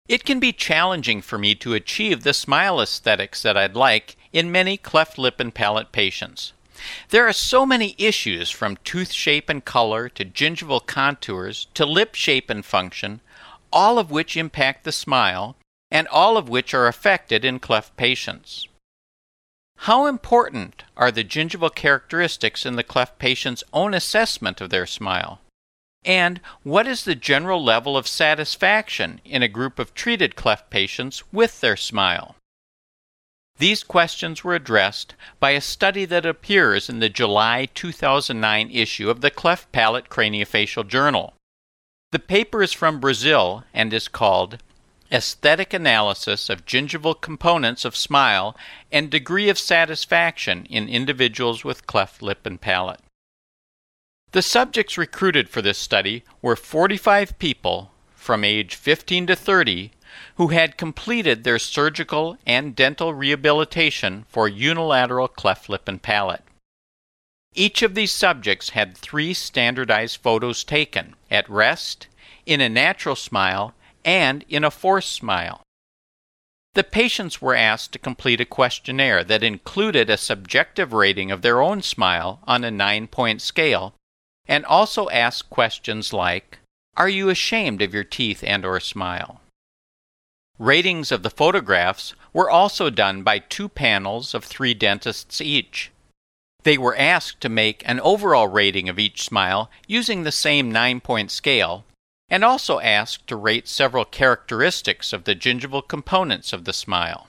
It can be challenging for me to achieve the smile aesthetics that I'd like in many cleft lip and palate patients. There are so many issues, from tooth shape and color to gingival contours to lip shape and function, all of which impact the smile and all of which are affected in cleft patients. How important are the gingival characteristics in the cleft patient's own assessment of their smile? And what is the general level of satisfaction in a group of treated cleft patients with their smile? These questions were addressed by a study that appears in the July 2009 issue of the Cleft Palate Craniofacial Journal. The paper is from Brazil and is called Aesthetic Analysis of Gingival Components of Smile and Degree of Satisfaction in Individuals with Cleft Lip and Palate. The subjects recruited for this study were 45 people from age 15 to 30 who had completed their surgical and dental rehabilitation for unilateral cleft lip and palate. Each of these subjects had 3 standardized photos taken: at rest, in a natural smile, and in a forced smile. The patients were asked to complete a questionnaire that included a subjective rating of their own smile on a 9-point scale, and also asked questions like, "Are you ashamed of your teeth and/or smile?" Ratings of the photographs were also done by 2 panels of 3 dentists each. They were asked to make an overall rating of each smile using the same 9-point scale, and also asked to rate several characteristics of the gingival components of the smile.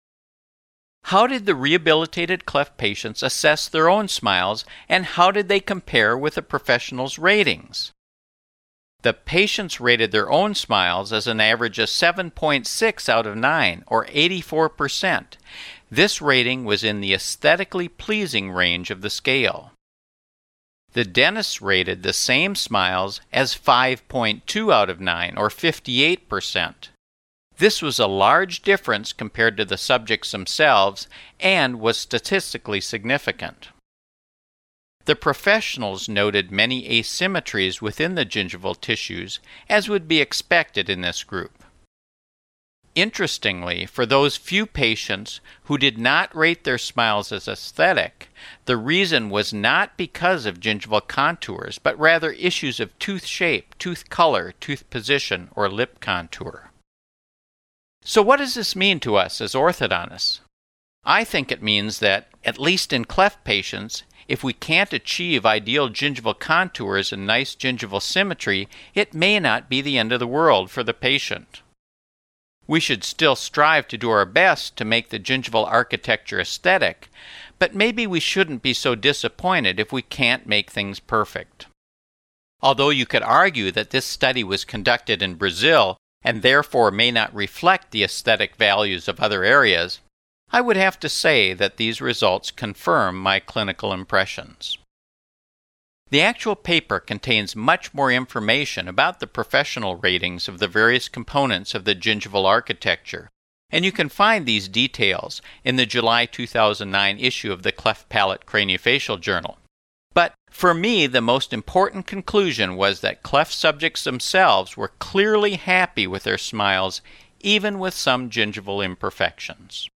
How did the rehabilitated cleft patients assess their own smiles, and how did they compare with the professionals' ratings? The patients rated their own smiles as an average of 7.6 out of 9, or 84%. This rating was in the aesthetically pleasing range of the scale. The dentists rated the same smiles as 5.2 out of 9, or 58%. This was a large difference compared to the subjects themselves and was statistically significant. The professionals noted many asymmetries within the gingival tissues, as would be expected in this group. Interestingly, for those few patients who did not rate their smiles as aesthetic, the reason was not because of gingival contours, but rather issues of tooth shape, tooth color, tooth position, or lip contour. So what does this mean to us as orthodontists? I think it means that, at least in cleft patients, if we can't achieve ideal gingival contours and nice gingival symmetry, it may not be the end of the world for the patient. We should still strive to do our best to make the gingival architecture aesthetic, but maybe we shouldn't be so disappointed if we can't make things perfect. Although you could argue that this study was conducted in Brazil and therefore may not reflect the aesthetic values of other areas, I would have to say that these results confirm my clinical impressions. The actual paper contains much more information about the professional ratings of the various components of the gingival architecture, and you can find these details in the July 2009 issue of the Cleft Palate Craniofacial Journal. But for me, the most important conclusion was that cleft subjects themselves were clearly happy with their smiles, even with some gingival imperfections.